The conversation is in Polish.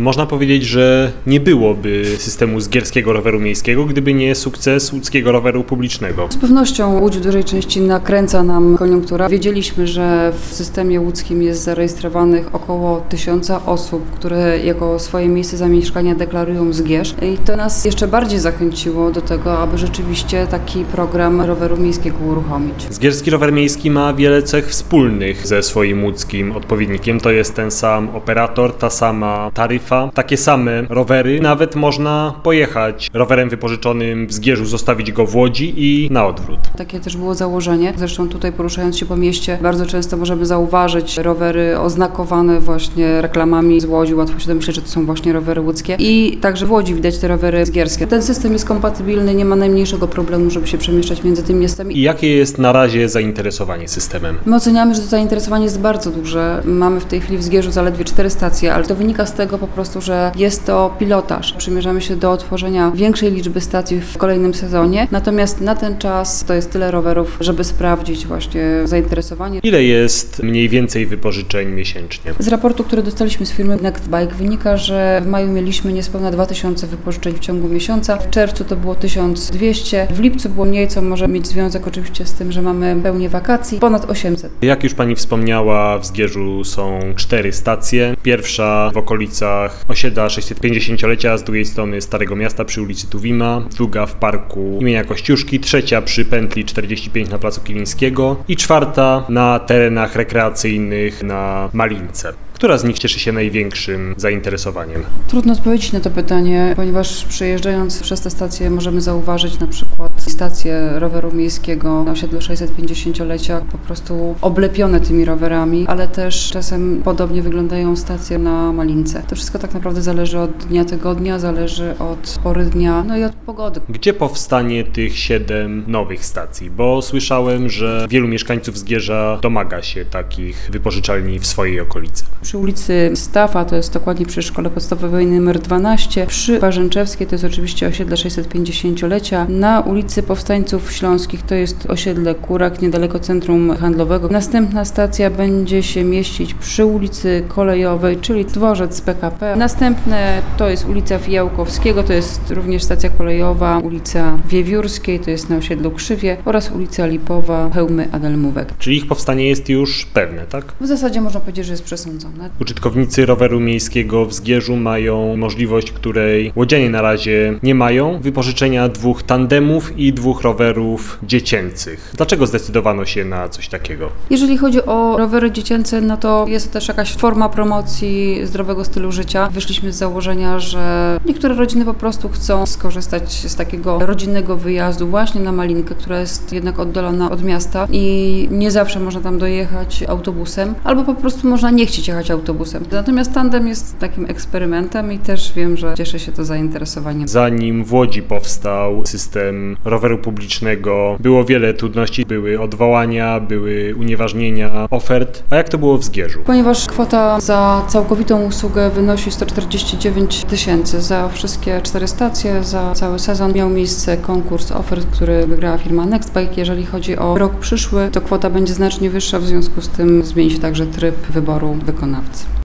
Można powiedzieć, że nie byłoby systemu zgierskiego roweru miejskiego, gdyby nie sukces łódzkiego roweru publicznego. Z pewnością Łódź w dużej części nakręca nam koniunktura. Wiedzieliśmy, że w systemie łódzkim jest zarejestrowanych około 1000 osób, które jako swoje miejsce zamieszkania deklarują Zgierz. I to nas jeszcze bardziej zachęciło do tego, aby rzeczywiście taki program roweru miejskiego uruchomić. Zgierski rower miejski ma wiele cech wspólnych ze swoim łódzkim odpowiednikiem. To jest ten sam operator, ta sama taryfa, takie same rowery. Nawet można pojechać rowerem wypożyczonym w Zgierzu, zostawić go w Łodzi i na odwrót. Takie też było założenie. Zresztą tutaj poruszając się po mieście bardzo często możemy zauważyć rowery oznakowane właśnie reklamami z Łodzi. Łatwo się domyśleć, że to są właśnie rowery łódzkie. I także w Łodzi widać te rowery zgierskie. Ten system jest kompatybilny, nie ma najmniejszego problemu, żeby się przemieszczać między tymi miastami. I jakie jest na razie zainteresowanie systemem? My oceniamy, że to zainteresowanie jest bardzo duże. Mamy w tej chwili w Zgierzu zaledwie 4 stacje, ale to wynika z tego po prostu, że jest to pilotaż. Przymierzamy się do otworzenia większej liczby stacji w kolejnym sezonie, natomiast na ten czas to jest tyle rowerów, żeby sprawdzić właśnie zainteresowanie. Ile jest mniej więcej wypożyczeń miesięcznie? Z raportu, który dostaliśmy z firmy Nextbike wynika, że w maju mieliśmy niespełna 2000 wypożyczeń w ciągu miesiąca, w czerwcu to było 1200, w lipcu było mniej, co może mieć związek oczywiście z tym, że mamy pełnię wakacji, ponad 800. Jak już Pani wspomniała, w Zgierzu są 4 stacje. Pierwsza w okolicach osiedla 650-lecia, a z drugiej strony Starego Miasta przy ulicy Tuwima, druga w parku imienia Kościuszki, trzecia przy pętli 45 na Placu Kilińskiego i czwarta na terenach rekreacyjnych na Malince. Która z nich cieszy się największym zainteresowaniem? Trudno odpowiedzieć na to pytanie, ponieważ przejeżdżając przez te stacje możemy zauważyć na przykład stację roweru miejskiego na osiedlu 650-lecia po prostu oblepione tymi rowerami, ale też czasem podobnie wyglądają stacje na Malince. To wszystko tak naprawdę zależy od dnia tygodnia, zależy od pory dnia, no i od pogody. Gdzie powstanie tych 7 nowych stacji? Bo słyszałem, że wielu mieszkańców Zgierza domaga się takich wypożyczalni w swojej okolicy. Przy ulicy Stafa, to jest dokładnie przy Szkole Podstawowej nr 12, przy Warzęczewskiej to jest oczywiście osiedle 650-lecia, na ulicy Powstańców Śląskich to jest osiedle Kurak, niedaleko centrum handlowego. Następna stacja będzie się mieścić przy ulicy Kolejowej, czyli dworzec PKP. Następne to jest ulica Fijałkowskiego, to jest również stacja kolejowa, ulica Wiewiórskiej, to jest na osiedlu Krzywie oraz ulica Lipowa, Chełmy Adelmówek. Czyli ich powstanie jest już pewne, tak? W zasadzie można powiedzieć, że jest przesądzone. Użytkownicy roweru miejskiego w Zgierzu mają możliwość, której łodzianie na razie nie mają, wypożyczenia 2 tandemów i 2 rowerów dziecięcych. Dlaczego zdecydowano się na coś takiego? Jeżeli chodzi o rowery dziecięce, no to jest też jakaś forma promocji zdrowego stylu życia. Wyszliśmy z założenia, że niektóre rodziny po prostu chcą skorzystać z takiego rodzinnego wyjazdu właśnie na Malinkę, która jest jednak oddalona od miasta i nie zawsze można tam dojechać autobusem, albo po prostu można nie chcieć jechać autobusem. Natomiast tandem jest takim eksperymentem i też wiem, że cieszy się to zainteresowaniem. Zanim w Łodzi powstał system roweru publicznego, było wiele trudności, były odwołania, były unieważnienia ofert. A jak to było w Zgierzu? Ponieważ kwota za całkowitą usługę wynosi 149 000 za wszystkie 4 stacje, za cały sezon miał miejsce konkurs ofert, który wygrała firma Nextbike. Jeżeli chodzi o rok przyszły, to kwota będzie znacznie wyższa, w związku z tym zmieni się także tryb wyboru wykonawcy.